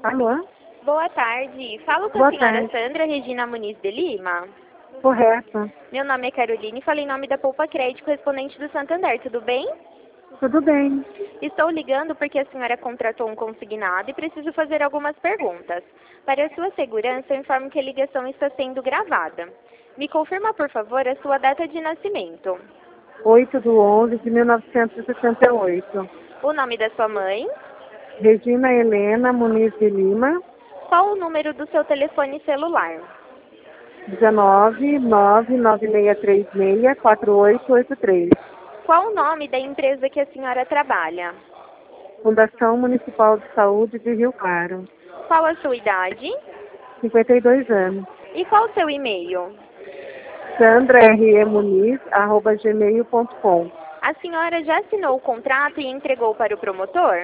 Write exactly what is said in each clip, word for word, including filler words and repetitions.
Alô? Boa tarde. Falo com a Boa senhora tarde. Sandra Regina Muniz de Lima. Correto. Meu nome é Caroline e falei em nome da Poupa Crédito, correspondente do Santander. Tudo bem? Tudo bem. Estou ligando porque a senhora contratou um consignado e preciso fazer algumas perguntas. Para a sua segurança, eu informo que a ligação está sendo gravada. Me confirma, por favor, a sua data de nascimento. oito de onze de mil novecentos e sessenta e oito. O nome da sua mãe. Regina Helena Muniz de Lima. Qual o número do seu telefone celular? dezenove, nove nove seis três seis, quatro oito oito três. Qual o nome da empresa que a senhora trabalha? Fundação Municipal de Saúde de Rio Claro. Qual a sua idade? cinquenta e dois anos. E qual o seu e-mail? Sandra R E Muniz, arroba gmail ponto com. A senhora já assinou o contrato e entregou para o promotor?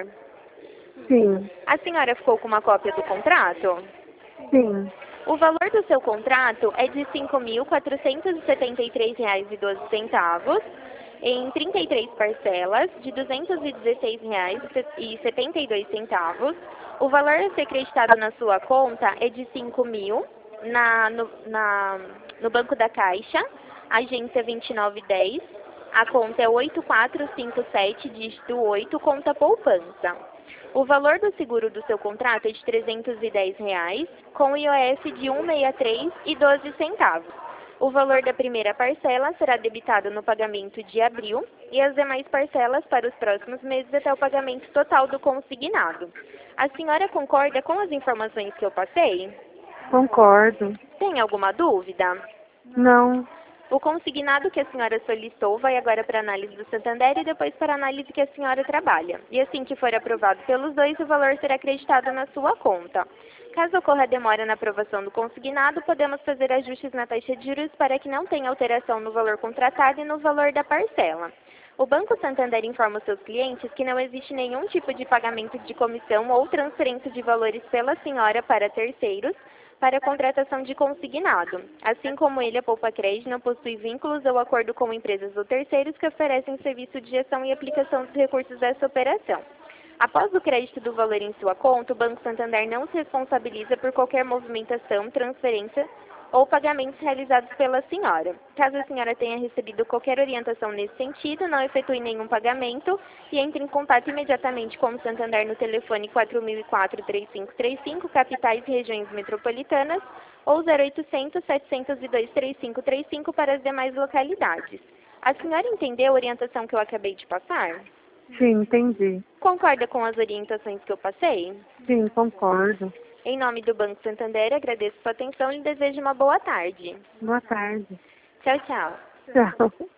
Sim. A senhora ficou com uma cópia do contrato? Sim. O valor do seu contrato é de cinco mil quatrocentos e setenta e três reais e doze centavos, em trinta e três parcelas de duzentos e dezesseis reais e setenta e dois centavos. O valor a ser acreditado na sua conta é de cinco mil na, no, na, no Banco da Caixa, agência vinte e nove dez. A conta é oito quatro cinco sete, dígito oito, conta poupança. O valor do seguro do seu contrato é de trezentos e dez reais, com I O F de cento e sessenta e três reais e doze centavos. O valor da primeira parcela será debitado no pagamento de abril e as demais parcelas para os próximos meses até o pagamento total do consignado. A senhora concorda com as informações que eu passei? Concordo. Tem alguma dúvida? Não. O consignado que a senhora solicitou vai agora para a análise do Santander e depois para a análise que a senhora trabalha. E assim que for aprovado pelos dois, o valor será acreditado na sua conta. Caso ocorra demora na aprovação do consignado, podemos fazer ajustes na taxa de juros para que não tenha alteração no valor contratado e no valor da parcela. O Banco Santander informa os seus clientes que não existe nenhum tipo de pagamento de comissão ou transferência de valores pela senhora para terceiros, para a contratação de consignado. Assim como ele, a Poupa Crédito não possui vínculos ou acordo com empresas ou terceiros que oferecem serviço de gestão e aplicação dos recursos dessa operação. Após o crédito do valor em sua conta, o Banco Santander não se responsabiliza por qualquer movimentação, transferência ou pagamentos realizados pela senhora. Caso a senhora tenha recebido qualquer orientação nesse sentido, não efetue nenhum pagamento e entre em contato imediatamente com o Santander no telefone quatro mil e quatro, três cinco três cinco, capitais e regiões metropolitanas, ou zero oitocentos, setecentos e dois, três cinco três cinco para as demais localidades. A senhora entendeu a orientação que eu acabei de passar? Sim, entendi. Concorda com as orientações que eu passei? Sim, concordo. Em nome do Banco Santander, agradeço sua atenção e lhe desejo uma boa tarde. Boa tarde. Tchau, tchau. Tchau.